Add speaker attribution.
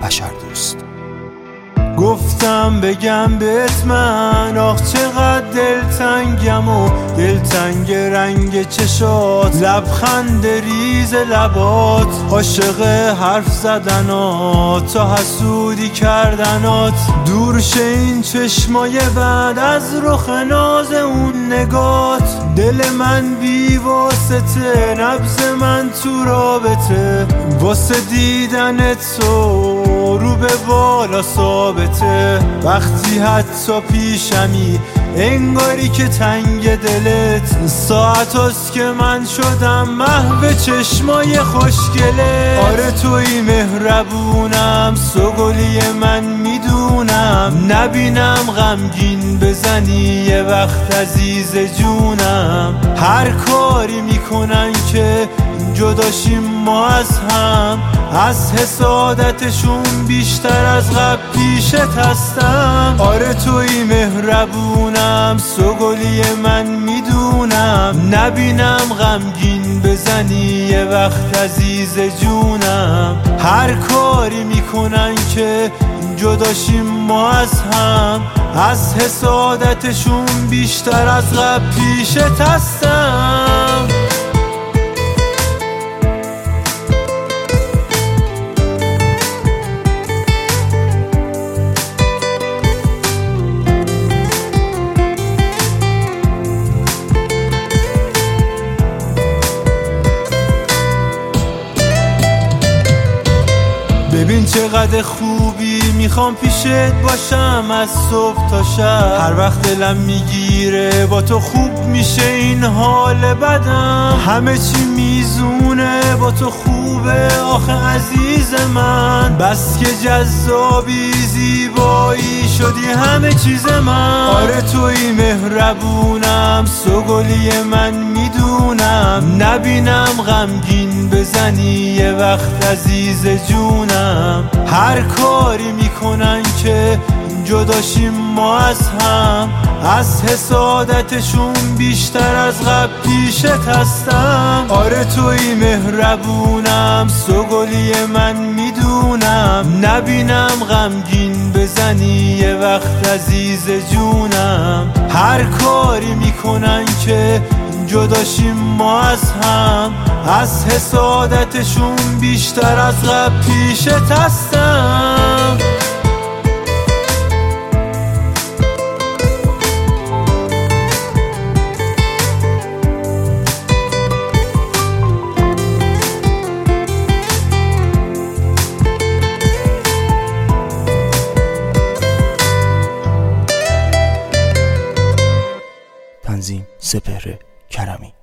Speaker 1: بشردوست.
Speaker 2: گفتم بگم بهت من آخ چقدر دلتنگم و دلتنگ رنگ چشات، لبخند ریز لبات، عاشق حرف زدنات تا حسودی کردنات. دور شه این چشمای بعد از رخ ناز اون نگات. دل من بی واسطه، نبض من تو رابطه، واسه دیدن تو رو به بالا ثابته. وقتی حتی پیشمی انگاری که تنگ دلت، ساعت هست که من شدم محو چشمای خوشگله. آره توی مهربونم، سوگلی من میدونم، نبینم غمگین بزنی یه وقت عزیز جونم. هر کاری میکنن که جداشیم ما از هم، از حسادتشون بیشتر از قبل پیشت هستم. آره توی مهربونم، سوگلی من میدونم، نبینم غمگین بزنی یه وقت عزیز جونم. هر کاری میکنن که جداشیم ما از هم، از حسادتشون بیشتر از قبل پیشت هستم. ببین چقدر خوبی، میخوام پیشت باشم از صبح تا شب. هر وقت دلم میگیره با تو خوب میشه این حال بدم. همه چی میزونه با تو خوبه آخه عزیز من، بس که جذابی زیبایی شدی همه چیز من. آره توی مهربونم، سوگلی من میدونم، نبینم غمگین بزنی یه وقت عزیز جونم. هر کاری میکنن که جداشیم ما از هم، از حسادتشون بیشتر از قبل پیشت هستم. آره توی مهربونم، سوگلی من میدونم، نبینم غمگین بزنی یه وقت عزیز جونم. هر کاری میکنن که جداشیم ما از هم، از حسادتشون بیشتر از قبل پیشت هستم.
Speaker 1: تنظیم سپهر کرمی.